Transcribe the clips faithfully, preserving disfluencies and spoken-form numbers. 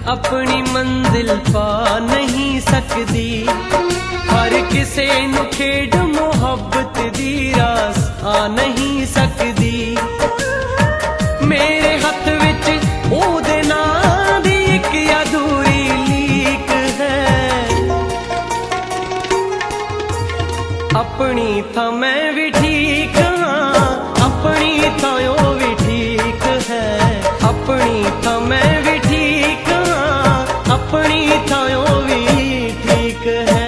अपनी मंजिल पा नहीं सकती। हर किसे नू खेड मोहब्बत दी रास आ नहीं सकती। मेरे हथ विच ओदे नां दी इक अधूरी लीक है। अपनी थां मैं भी ठीक हाँ, अपनी थां ओ भी ठीक है। अपनी थां मैं भी ठीक हाँ, अपनी थां ओ भी ठीक है।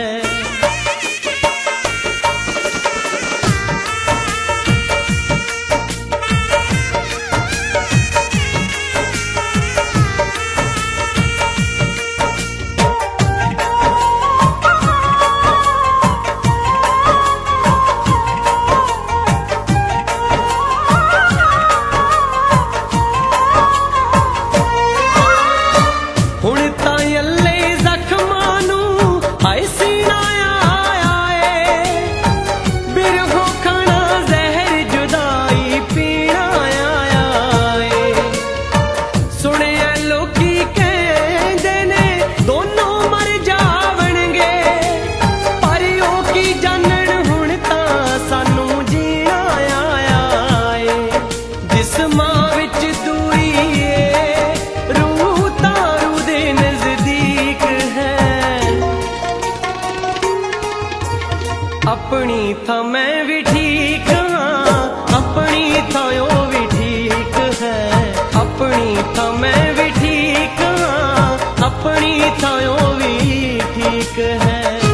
अपनी थां मैं भी ठीक हाँ, अपनी थां ओ भी ठीक है। अपनी थां मैं भी ठीक हाँ, अपनी थां ओ भी ठीक है।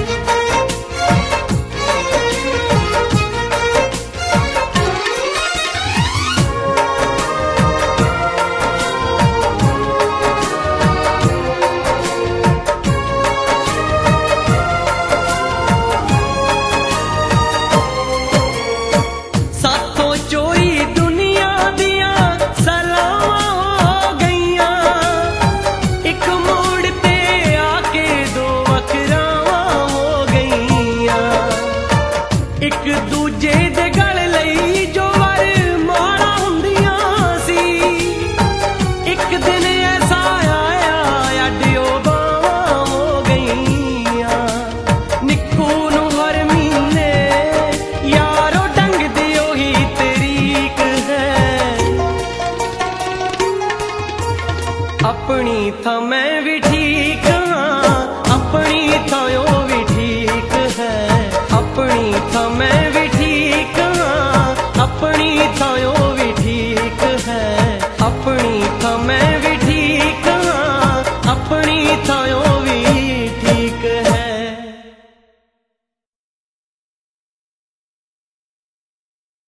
एक दूजे दे गल लई जो वर माड़ा हुंदियां सी। एक दिन ऐसा आया अड्डियो बावां हो गईयां। निक्कू नू हर महीने यारो डंग दी ओही तरीक है। अपनी थां मैं भी